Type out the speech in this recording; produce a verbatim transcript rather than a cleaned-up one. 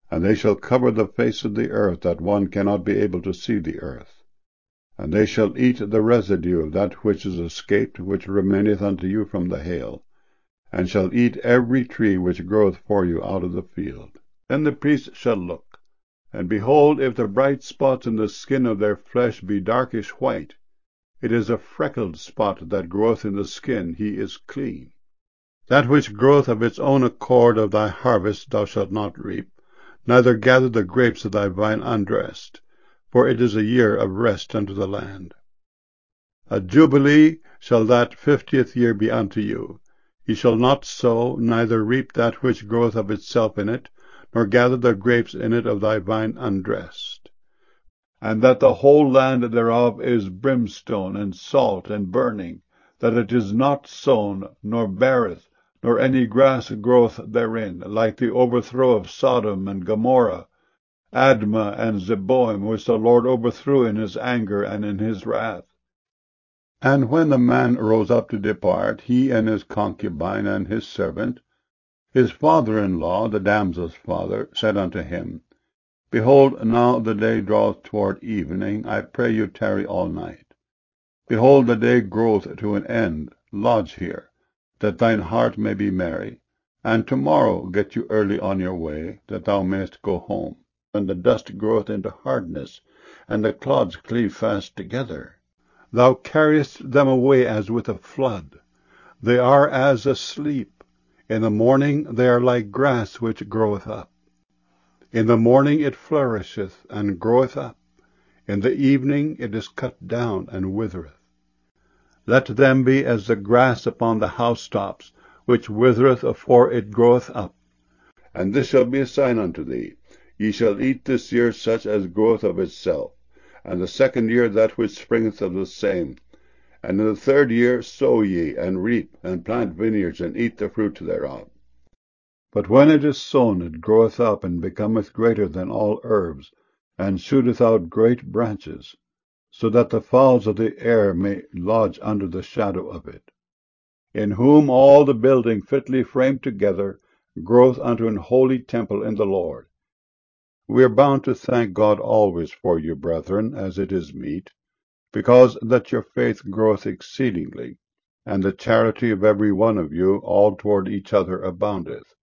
And they shall cover the face of the earth, that one cannot be able to see the earth. And they shall eat the residue of that which is escaped, which remaineth unto you from the hail, and shall eat every tree which groweth for you out of the field. Then the priest shall look, and behold, if the bright spots in the skin of their flesh be darkish white, it is a freckled spot that groweth in the skin, he is clean. That which groweth of its own accord of thy harvest thou shalt not reap, neither gather the grapes of thy vine undressed, for it is a year of rest unto the land. A jubilee shall that fiftieth year be unto you. Ye shall not sow, neither reap that which groweth of itself in it, nor gather the grapes in it of thy vine undressed. And that the whole land thereof is brimstone, and salt, and burning, that it is not sown, nor beareth, nor any grass groweth therein, like the overthrow of Sodom and Gomorrah, Admah and Zeboim, which the Lord overthrew in his anger and in his wrath. And when the man rose up to depart, he and his concubine and his servant, his father-in-law, the damsel's father, said unto him, Behold, now the day draweth toward evening, I pray you tarry all night. Behold, the day groweth to an end, lodge here, that thine heart may be merry, and tomorrow get you early on your way, that thou mayest go home. And the dust groweth into hardness, and the clods cleave fast together. Thou carriest them away as with a flood. They are as asleep. In the morning they are like grass which groweth up. In the morning it flourisheth and groweth up. In the evening it is cut down and withereth. Let them be as the grass upon the housetops, which withereth afore it groweth up. And this shall be a sign unto thee. Ye shall eat this year such as groweth of itself, and the second year that which springeth of the same. And in the third year sow ye, and reap, and plant vineyards, and eat the fruit thereof. But when it is sown, it groweth up, and becometh greater than all herbs, and shooteth out great branches, so that the fowls of the air may lodge under the shadow of it. In whom all the building fitly framed together groweth unto an holy temple in the Lord. We are bound to thank God always for you, brethren, as it is meet, because that your faith groweth exceedingly, and the charity of every one of you all toward each other aboundeth.